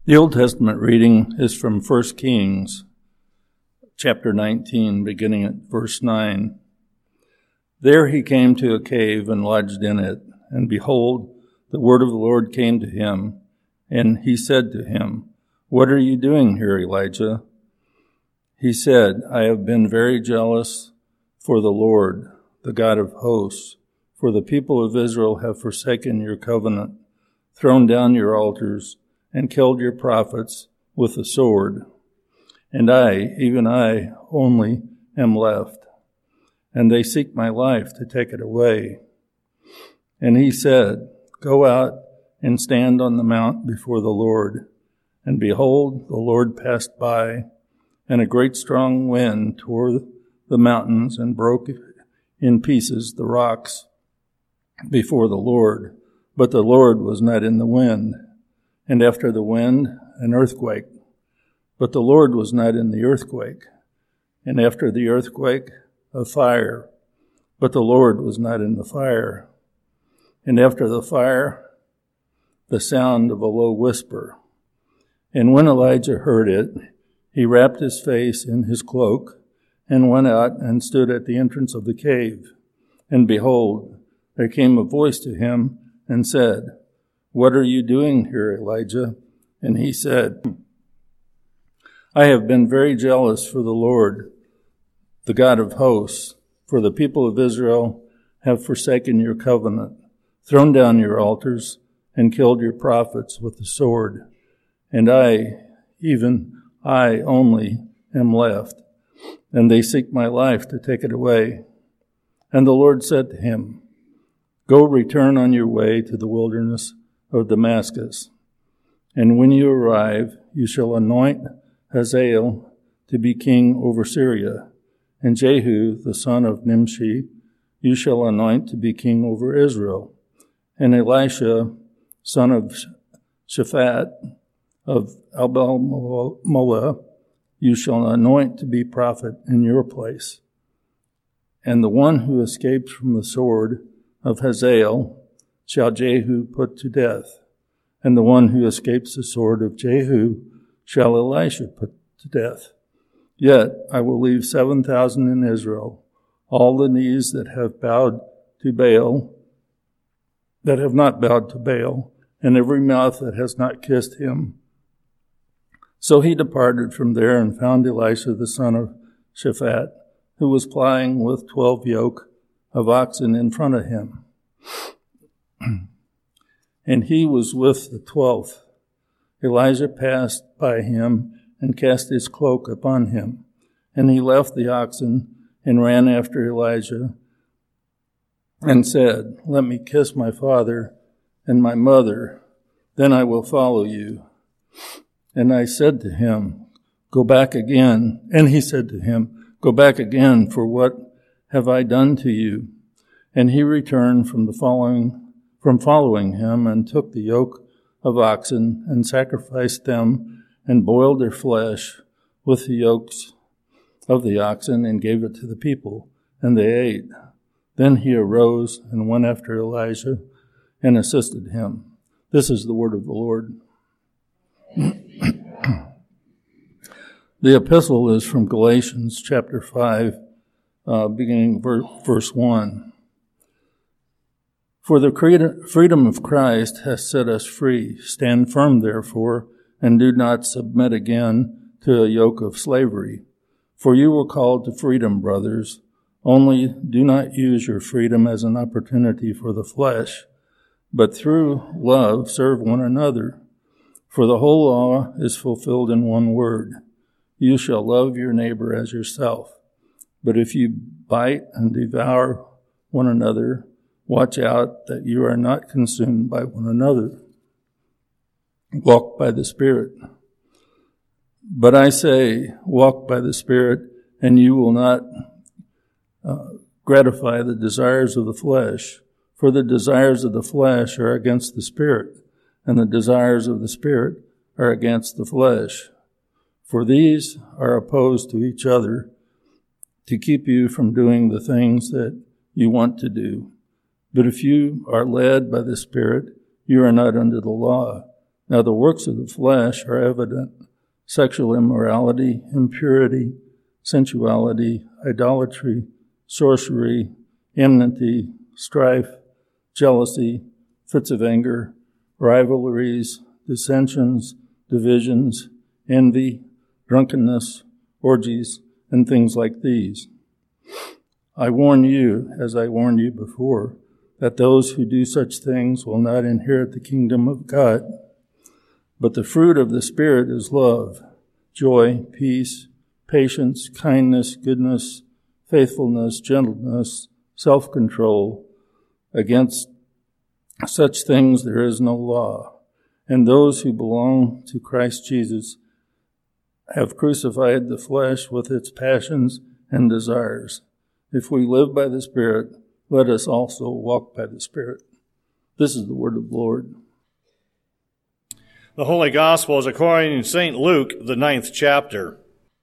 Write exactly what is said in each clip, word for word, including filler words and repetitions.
The Old Testament reading is from First Kings, chapter nineteen, beginning at verse nine. There he came to a cave and lodged in it, and behold, the word of the Lord came to him, and he said to him, "What are you doing here, Elijah?" He said, "I have been very jealous for the Lord, the God of hosts, for the people of Israel have forsaken your covenant, thrown down your altars, and killed your prophets with the sword. And I, even I, only am left, and they seek my life to take it away." And he said, "Go out and stand on the mount before the Lord." And behold, the Lord passed by, and a great strong wind tore the mountains and broke in pieces the rocks before the Lord. But the Lord was not in the wind. And after the wind, an earthquake. But the Lord was not in the earthquake. And after the earthquake, a fire. But the Lord was not in the fire. And after the fire, the sound of a low whisper. And when Elijah heard it, he wrapped his face in his cloak and went out and stood at the entrance of the cave. And behold, there came a voice to him and said, "What are you doing here, Elijah?" And he said, "I have been very jealous for the Lord, the God of hosts, for the people of Israel have forsaken your covenant, thrown down your altars, and killed your prophets with the sword. And I, even I only, am left, and they seek my life to take it away." And the Lord said to him, "Go, return on your way to the wilderness of Damascus. And when you arrive, you shall anoint Hazael to be king over Syria, and Jehu, the son of Nimshi, you shall anoint to be king over Israel, and Elisha, son of Shaphat of Abel-Meholah, you shall anoint to be prophet in your place. And the one who escapes from the sword of Hazael shall Jehu put to death, and the one who escapes the sword of Jehu shall Elisha put to death. Yet I will leave seven thousand in Israel, all the knees that have bowed to Baal, that have not bowed to Baal, and every mouth that has not kissed him." So he departed from there and found Elisha the son of Shaphat, who was plying with twelve yoke of oxen in front of him. And he was with the twelfth. Elijah passed by him and cast his cloak upon him. And he left the oxen and ran after Elijah and said, "Let me kiss my father and my mother, then I will follow you." And I said to him, "Go back again." And he said to him, "Go back again, for what have I done to you?" And he returned from the following from following him, and took the yoke of oxen, and sacrificed them, and boiled their flesh with the yokes of the oxen, and gave it to the people, and they ate. Then he arose and went after Elijah, and assisted him. This is the word of the Lord. The epistle is from Galatians chapter five, uh, beginning verse one. "For the freedom of Christ has set us free. Stand firm, therefore, and do not submit again to a yoke of slavery. For you were called to freedom, brothers. Only do not use your freedom as an opportunity for the flesh, but through love serve one another. For the whole law is fulfilled in one word: you shall love your neighbor as yourself. But if you bite and devour one another, watch out that you are not consumed by one another. Walk by the Spirit. But I say, walk by the Spirit, and you will not uh, gratify the desires of the flesh. For the desires of the flesh are against the Spirit, and the desires of the Spirit are against the flesh. For these are opposed to each other, to keep you from doing the things that you want to do. But if you are led by the Spirit, you are not under the law. Now the works of the flesh are evident: sexual immorality, impurity, sensuality, idolatry, sorcery, enmity, strife, jealousy, fits of anger, rivalries, dissensions, divisions, envy, drunkenness, orgies, and things like these. I warn you, as I warned you before, that those who do such things will not inherit the kingdom of God. But the fruit of the Spirit is love, joy, peace, patience, kindness, goodness, faithfulness, gentleness, self-control. Against such things there is no law. And those who belong to Christ Jesus have crucified the flesh with its passions and desires. If we live by the Spirit, let us also walk by the Spirit. This is the word of the Lord. The Holy Gospel is according to Saint Luke, the ninth chapter.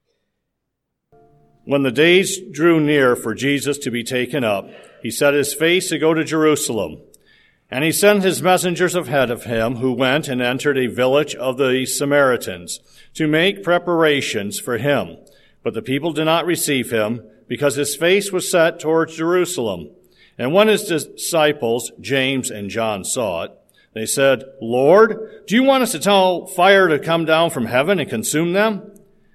When the days drew near for Jesus to be taken up, he set his face to go to Jerusalem. And he sent his messengers ahead of him, who went and entered a village of the Samaritans to make preparations for him. But the people did not receive him, because his face was set towards Jerusalem. And when his disciples, James and John, saw it, they said, Lord, do you want us to tell fire to come down from heaven and consume them?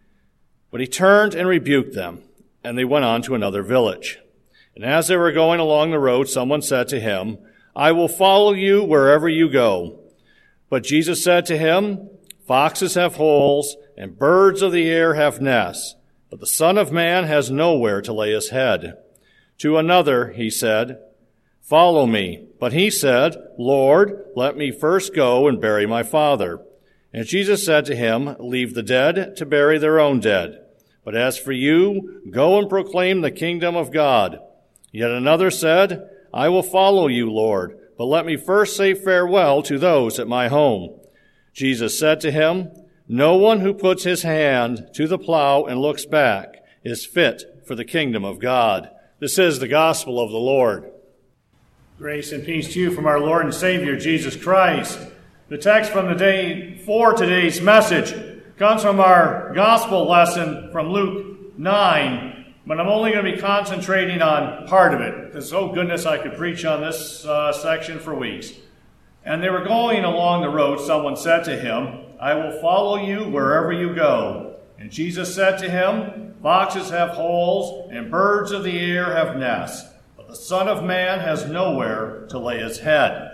But he turned and rebuked them, and they went on to another village. And as they were going along the road, someone said to him, I will follow you wherever you go. But Jesus said to him, Foxes have holes, and birds of the air have nests, but the Son of Man has nowhere to lay his head. To another he said, Follow me. But he said, Lord, let me first go and bury my father. And Jesus said to him, Leave the dead to bury their own dead. But as for you, go and proclaim the kingdom of God. Yet another said, I will follow you, Lord, but let me first say farewell to those at my home. Jesus said to him, No one who puts his hand to the plow and looks back is fit for the kingdom of God. This is the gospel of the Lord. Grace and peace to you from our Lord and Savior, Jesus Christ. The text from the day for today's message comes from our gospel lesson from Luke nine, but I'm only going to be concentrating on part of it, because, oh goodness, I could preach on this uh, section for weeks. And they were going along the road. Someone said to him, I will follow you wherever you go. And Jesus said to him, Foxes have holes, and birds of the air have nests, but the Son of Man has nowhere to lay his head.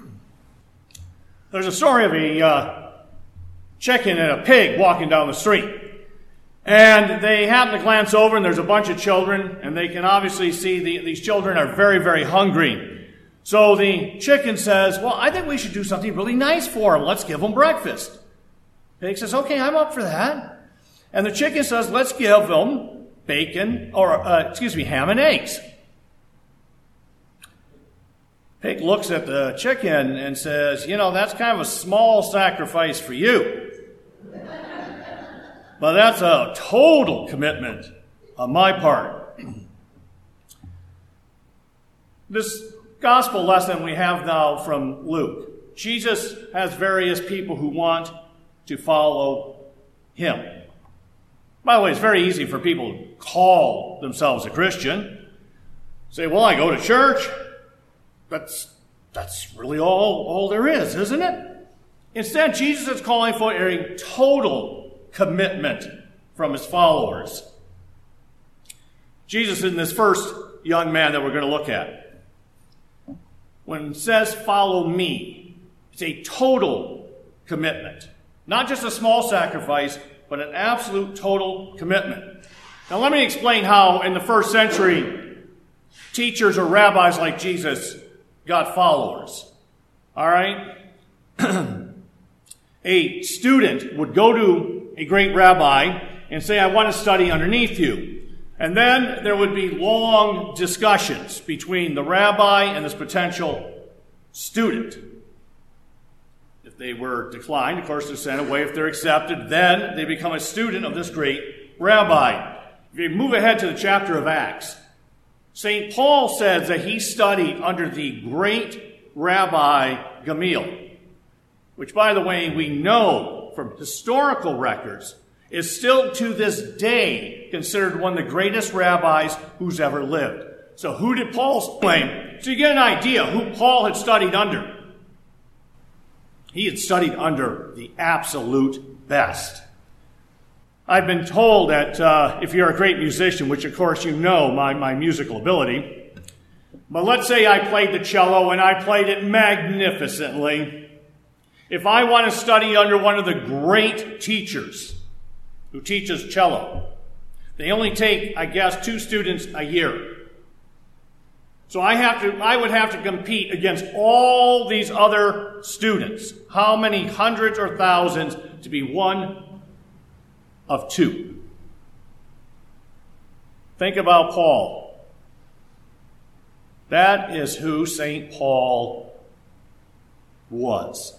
There's a story of a uh, chicken and a pig walking down the street. And they happen to glance over, and there's a bunch of children, and they can obviously see the, these children are very, very hungry. So the chicken says, well, I think we should do something really nice for them. Let's give them breakfast. Pig says, okay, I'm up for that. And the chicken says, let's give them bacon, or uh, excuse me, ham and eggs. Pig looks at the chicken and says, you know, that's kind of a small sacrifice for you. But that's a total commitment on my part. This gospel lesson we have now from Luke. Jesus has various people who want to follow him. By the way, it's very easy for people to call themselves a Christian. Say, well, I go to church. That's, that's really all, all there is, isn't it? Instead, Jesus is calling for a total commitment from his followers. Jesus, in this first young man that we're going to look at, when it says, follow me, it's a total commitment. Not just a small sacrifice, but an absolute total commitment. Now let me explain how in the first century, teachers or rabbis like Jesus got followers. All right? A student would go to a great rabbi and say, I want to study underneath you. And then there would be long discussions between the rabbi and this potential student. If they were declined, of course, they're sent away. If they're accepted, then they become a student of this great rabbi. If you move ahead to the chapter of Acts, Saint Paul says that he studied under the great Rabbi Gamaliel. which, by the way, we know from historical records, is still to this day considered one of the greatest rabbis who's ever lived. So who did Paul claim? So you get an idea who Paul had studied under. He had studied under the absolute best. I've been told that uh, if you're a great musician, which of course you know my, my musical ability, but let's say I played the cello and I played it magnificently. If I want to study under one of the great teachers who teaches cello, they only take, I guess, two students a year. So I have to, I would have to compete against all these other students. How many hundreds or thousands to be one of two? Think about Paul. That is who Saint Paul was.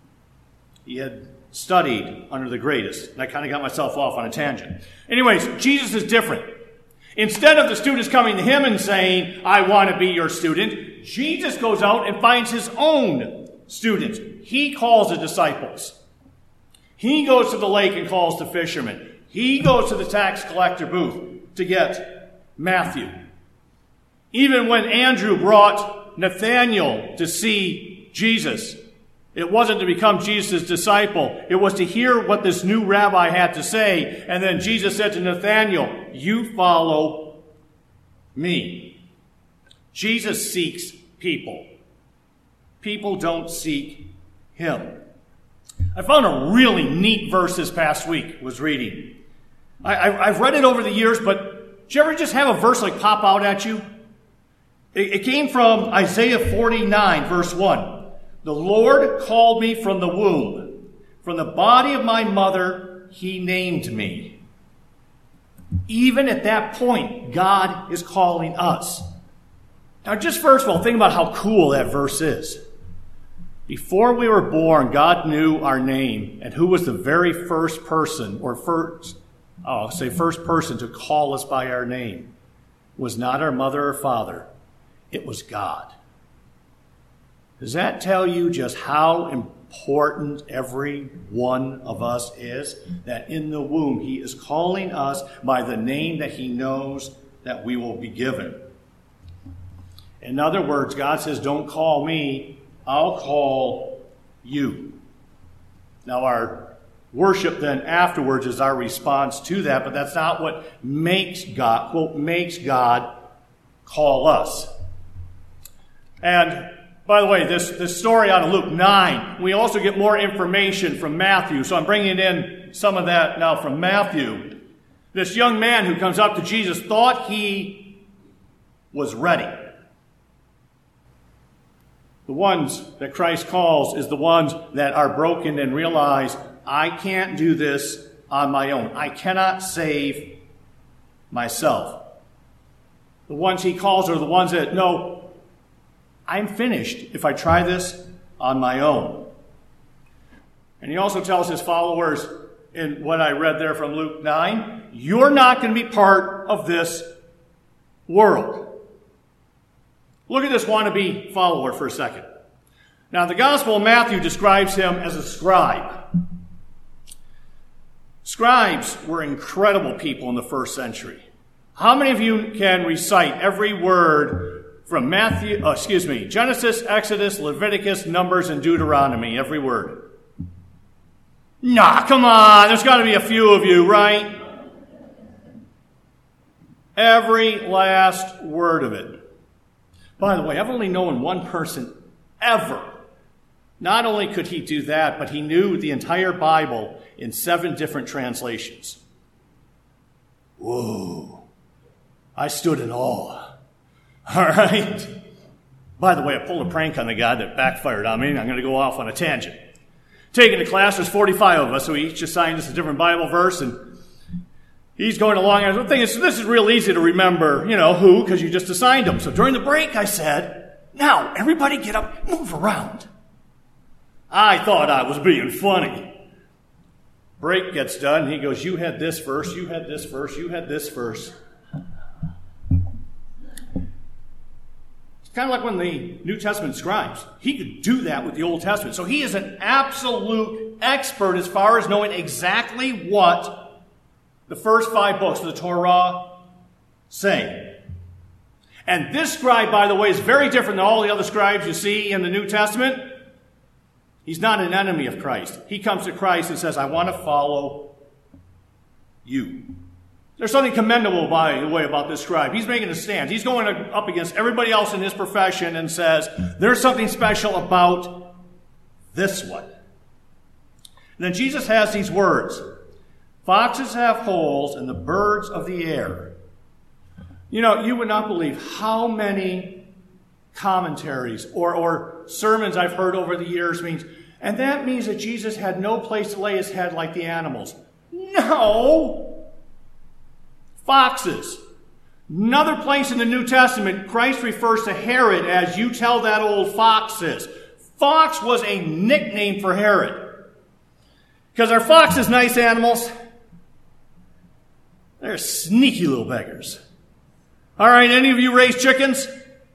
He had studied under the greatest. And I kind of got myself off on a tangent. Anyways, Jesus is different. Instead of the students coming to him and saying, I want to be your student, Jesus goes out and finds his own students. He calls the disciples. He goes to the lake and calls the fishermen. He goes to the tax collector booth to get Matthew. Even when Andrew brought Nathanael to see Jesus, it wasn't to become Jesus' disciple. It was to hear what this new rabbi had to say. And then Jesus said to Nathanael, you follow me. Jesus seeks people. People don't seek him. I found a really neat verse this past week, was reading. I, I, I've read it over the years, but did you ever just have a verse like pop out at you? It, it came from Isaiah forty-nine, verse one. The Lord called me from the womb. From the body of my mother, he named me. Even at that point, God is calling us. Now, just first of all, think about how cool that verse is. Before we were born, God knew our name, and who was the very first person, or first, oh, I'll say first person to call us by our name, was not our mother or father. It was God. Does that tell you just how important every one of us is? That in the womb, he is calling us by the name that he knows that we will be given. In other words, God says, don't call me, I'll call you. Now, our worship then afterwards is our response to that, but that's not what makes God, quote, makes God call us. And by the way, this, this story out of Luke nine, we also get more information from Matthew. So I'm bringing in some of that now from Matthew. This young man who comes up to Jesus thought he was ready. The ones that Christ calls is the ones that are broken and realize, I can't do this on my own. I cannot save myself. The ones he calls are the ones that know, I'm finished if I try this on my own. And he also tells his followers in what I read there from Luke nine, you're not going to be part of this world. Look at this wannabe follower for a second. Now, the Gospel of Matthew describes him as a scribe. Scribes were incredible people in the first century. How many of you can recite every word from Matthew, oh, excuse me, Genesis, Exodus, Leviticus, Numbers, and Deuteronomy, every word? Nah, come on, there's got to be a few of you, right? Every last word of it. By the way, I've only known one person ever. Not only could he do that, but he knew the entire Bible in seven different translations. Whoa. I stood in awe. All right. By the way, I pulled a prank on the guy that backfired on me, and I'm going to go off on a tangent. Taking the class, there's forty-five of us, so we each assigned us a different Bible verse, and he's going along. And the thing is, this is real easy to remember, you know, who, because you just assigned them. So during the break, I said, now, everybody get up, move around. I thought I was being funny. Break gets done, and he goes, you had this verse, you had this verse, you had this verse. kind of like when the New Testament scribes. He could do that with the Old Testament. So he is an absolute expert as far as knowing exactly what the first five books of the Torah say. And this scribe, by the way, is very different than all the other scribes you see in the New Testament. He's not an enemy of Christ. He comes to Christ and says, I want to follow you. There's something commendable, by the way, about this scribe. He's making a stand. He's going up against everybody else in his profession and says, there's something special about this one. And then Jesus has these words, foxes have holes and the birds of the air. You know, you would not believe how many commentaries or, or sermons I've heard over the years means, and that means that Jesus had no place to lay his head like the animals. No! Foxes. Another place in the New Testament, Christ refers to Herod as, you tell that old foxes. Fox was a nickname for Herod. Because are foxes nice animals? They're sneaky little beggars. All right, any of you raise chickens?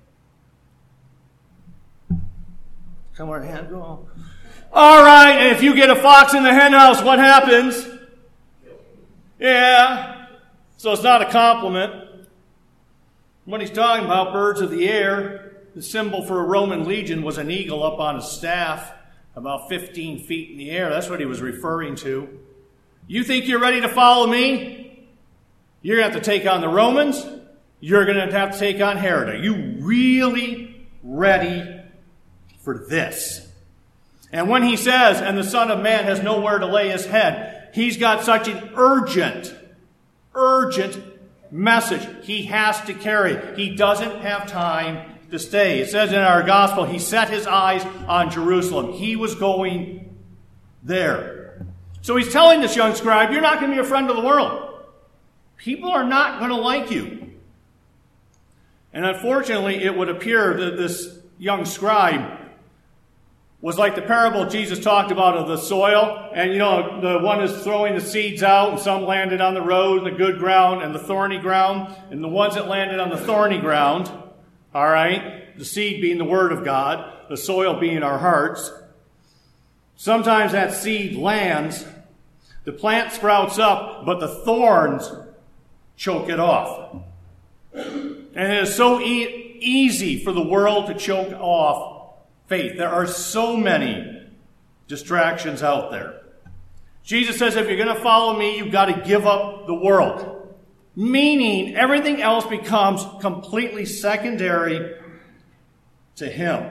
Come on, hand go on. All right, and if you get a fox in the hen house, what happens? Yeah. So it's not a compliment. When he's talking about birds of the air, the symbol for a Roman legion was an eagle up on a staff about fifteen feet in the air. That's what he was referring to. You think you're ready to follow me? You're going to have to take on the Romans. You're going to have to take on Herod. Are you really ready for this? And when he says, and the Son of Man has nowhere to lay his head, he's got such an urgent, urgent message he has to carry. He doesn't have time to stay. It says in our gospel, he set his eyes on Jerusalem. He was going there. So he's telling this young scribe, you're not going to be a friend of the world. People are not going to like you. And unfortunately, it would appear that this young scribe was like the parable Jesus talked about of the soil. And, you know, the one is throwing the seeds out, and some landed on the road, and the good ground, and the thorny ground. And the ones that landed on the thorny ground, all right, the seed being the Word of God, the soil being our hearts. Sometimes that seed lands, the plant sprouts up, but the thorns choke it off. And it is so e- easy for the world to choke off faith. There are so many distractions out there. Jesus says if you're going to follow me, you've got to give up the world. Meaning everything else becomes completely secondary to him.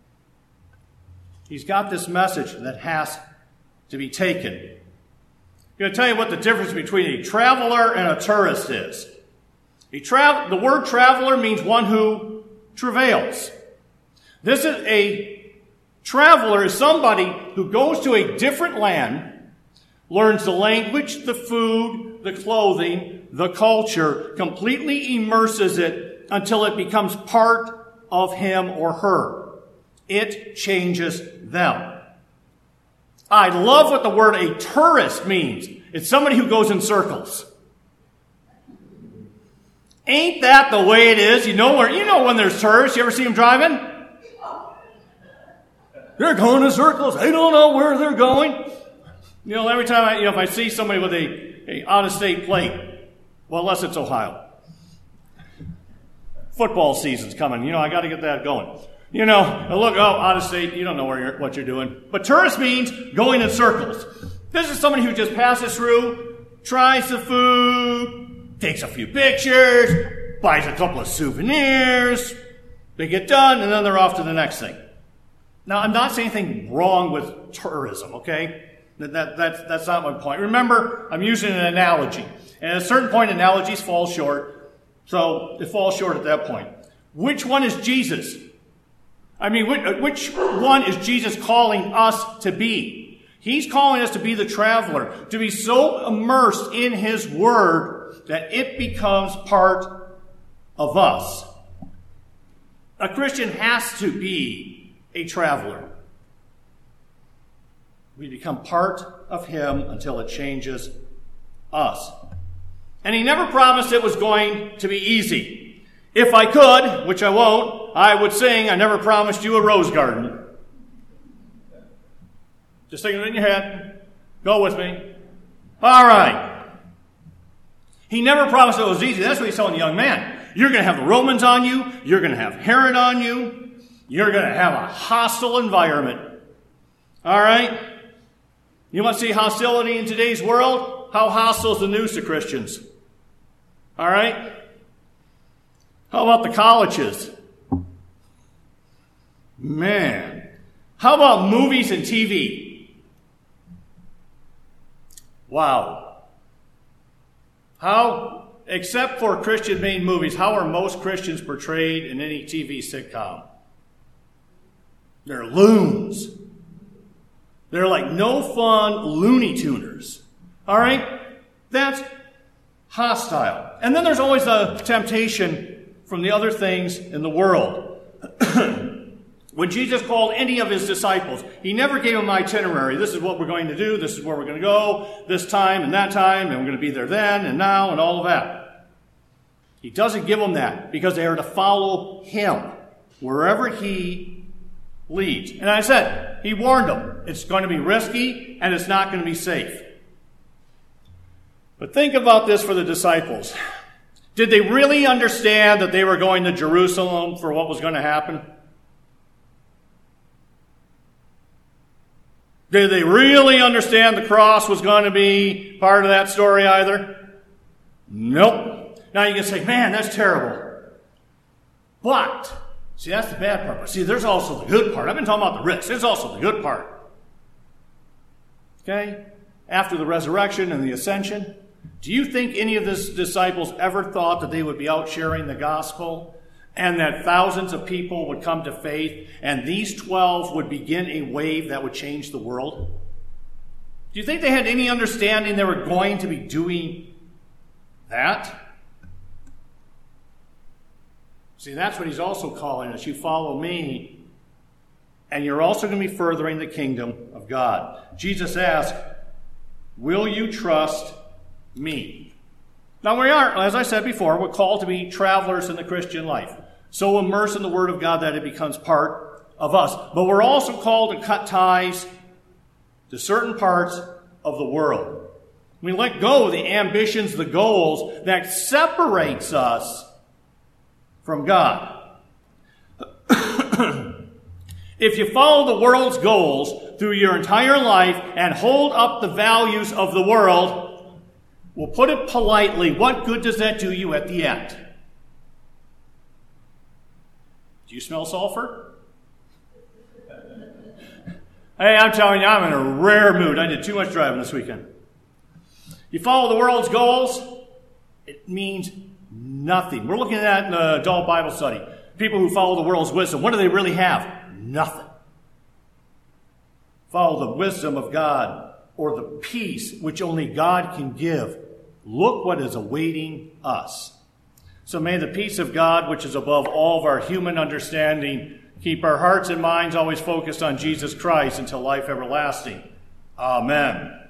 He's got this message that has to be taken. I'm going to tell you what the difference between a traveler and a tourist is. A tra- the word traveler means one who travails. This is a traveler is somebody who goes to a different land, learns the language, the food, the clothing, the culture, completely immerses it until it becomes part of him or her. It changes them. I love what the word a tourist means. It's somebody who goes in circles. Ain't that the way it is? You know where, you know when there's tourists. You ever see them driving? They're going in circles. They don't know where they're going. You know, every time I, you know, if I see somebody with a, a out-of-state plate, well, unless it's Ohio. Football season's coming. You know, I got to get that going. You know, I look, oh, out-of-state, you don't know where you're, what you're doing. But tourist means going in circles. This is somebody who just passes through, tries the food, takes a few pictures, buys a couple of souvenirs. They get done, and then they're off to the next thing. Now, I'm not saying anything wrong with tourism, okay? That, that, that's, that's not my point. Remember, I'm using an analogy. And at a certain point, analogies fall short. So it falls short at that point. Which one is Jesus? I mean, which, which one is Jesus calling us to be? He's calling us to be the traveler, to be so immersed in his word that it becomes part of us. A Christian has to be a traveler. We become part of him until it changes us. And he never promised it was going to be easy. If I could, which I won't, I would sing, I never promised you a rose garden. Just sing it in your head. Go with me. All right. He never promised it was easy. That's what he's telling the young man. You're going to have the Romans on you. You're going to have Herod on you. You're going to have a hostile environment. All right? You want to see hostility in today's world? How hostile is the news to Christians? All right? How about the colleges? Man. How about movies and T V? Wow. How, except for Christian-made movies, how are most Christians portrayed in any T V sitcom? They're loons. They're like no fun Looney Tuners. All right? That's hostile. And then there's always a temptation from the other things in the world. When Jesus called any of his disciples, he never gave them an itinerary. This is what we're going to do. This is where we're going to go. This time and that time. And we're going to be there then and now and all of that. He doesn't give them that because they are to follow him wherever he leads. And I said, he warned them. It's going to be risky and it's not going to be safe. But think about this for the disciples. Did they really understand that they were going to Jerusalem for what was going to happen? Did they really understand the cross was going to be part of that story either? Nope. Now you can say, man, that's terrible. But, see, that's the bad part. But see, there's also the good part. I've been talking about the risk. There's also the good part. Okay? After the resurrection and the ascension, do you think any of the disciples ever thought that they would be out sharing the gospel and that thousands of people would come to faith and these twelve would begin a wave that would change the world? Do you think they had any understanding they were going to be doing that? See, that's what he's also calling us. You follow me, and you're also going to be furthering the kingdom of God. Jesus asked, will you trust me? Now we are, as I said before, we're called to be travelers in the Christian life. So immersed in the Word of God that it becomes part of us. But we're also called to cut ties to certain parts of the world. We let go of the ambitions, the goals that separates us from God. If you follow the world's goals through your entire life and hold up the values of the world, we'll put it politely, what good does that do you at the end? Do you smell sulfur? Hey, I'm telling you, I'm in a rare mood. I did too much driving this weekend. You follow the world's goals, it means nothing. We're looking at that in the adult Bible study. People who follow the world's wisdom, what do they really have? Nothing. Follow the wisdom of God or the peace which only God can give. Look what is awaiting us. So may the peace of God, which is above all of our human understanding, keep our hearts and minds always focused on Jesus Christ until life everlasting. Amen.